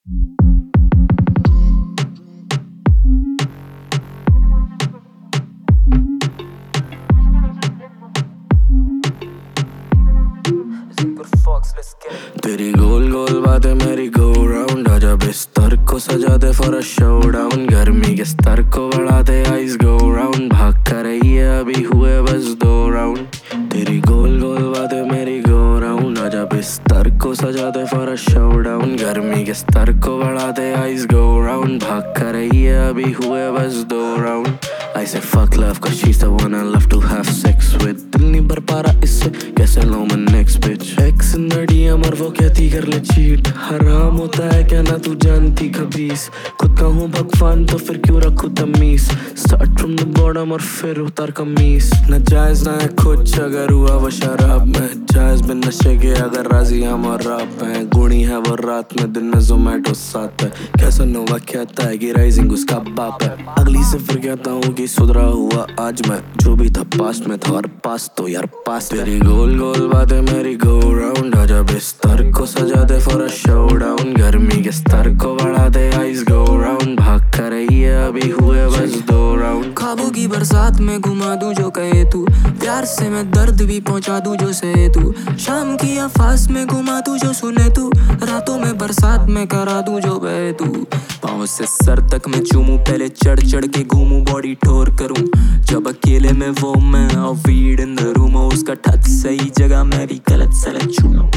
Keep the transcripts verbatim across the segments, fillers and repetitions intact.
तेरी गोल गोल बातें मेरी गो राउंड, आजा बिस्तर को सजा दे फॉर अ शोडाउन। गर्मी के स्तर को बढ़ा दे, आइस गो राउंड। भाग कर रही है अभी हुए बस दो राउंड। तेरी गोल गोल बातें मेरी गो राउंड, आजा बिस्तर को सजा दे फॉर अ शोडाउन। गर्मी के स्तर को बढ़ा दे, आइस गो राउंड। भाग कर रही है अभी हुए बस दो round. I said fuck love cause she's the one I love to have sex with। दिल नहीं भर पा रहा इससे, कैसे लो मैं next bitch। Ex in the D M और वो कहती कर ले cheat। हराम होता है क्या ना तू जानती खबीस। खुद का हूँ भगवान तो फिर क्यों रखूँ तमीज। Start from the bottom और फिर उतार कमीज। न जायज ना है कुछ अगर हुआ वो शराब में, जायज बिन नशे के अगर राजी हम और राप हैं। गुणी है वो रात में, दिन में जोमेटो साथ है। कैसा नोवा कहता है कि राइजिंग उसका बाप है। अगली से फिर कहता हूँ कि सुधरा हुआ आज मैं, जो भी था पास्ट में था और पास तो यार पास। तेरी गोल गोल बातें मेरी गो राउंड, आजा बिस्तर को सजा दे फॉर अ शोडाउन। गर्मी के स्तर को बढ़ा दे, आइस गो राउंड। भाग कर रही है अभी हुए बस दो राउंड। ख्वाबों की बरसात में घुमा दूं जो कहे तू, प्यार से मैं दर्द भी पहुंचा दूं जो सहे तू। शाम की आफास में घुमा दूं जो सुने तू, रातों में बरसात में करा दूं जो बहे तू। पाँव से सर तक मैं चूमूं, पहले चढ़ चढ़ के घूमूं, बॉडी ठोर करूं जब अकेले में वो मैं। और वीड इन द रूम, उसका टच सही जगह मैं भी गलत सलत छूं।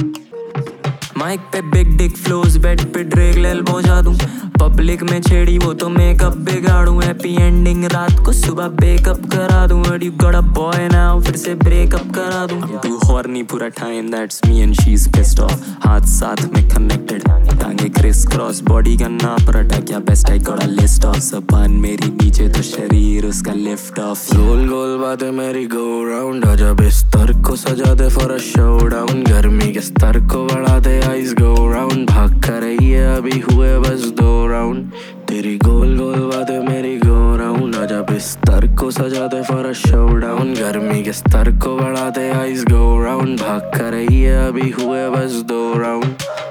माइक पे बिग डिक फ्लोज, बेड पे ड्रेग लेल पहुंचा दूं। पब्लिक में छेड़ी वो तो मेकअप बिगाड़ूं। हैप्पी एंडिंग रात को सुबह बेकअप करा दूं। Heard you got a boy now, फिर से ब्रेकअप करा दूं। I'm too horny पूरा time, that's me and she's pissed off। हाथ साथ में connected, टांगे क्रिस क्रॉस, बॉडी का नाप रटा क्या best. I got a list of ज़बान मेरी नीचे तो शरीर उसका लिफ्ट ऑफ। गोल गोल बातें मेरी गो राउंड, आजा बिस्तर को सजा दे फॉर अ शोडाउन। गर्मी के स्तर को बढ़ा दे, आइस गो राउंड। भाग कर रही है अभी हुए बस दो राउंड। तेरी गोल गोल बातें मेरी गो राउंड, आजा बिस्तर को सजा दे फॉर अ शोडाउन। गर्मी के स्तर को बढ़ा दे, आइस गो राउंड। भाग कर रही है अभी हुए बस दो राउंड।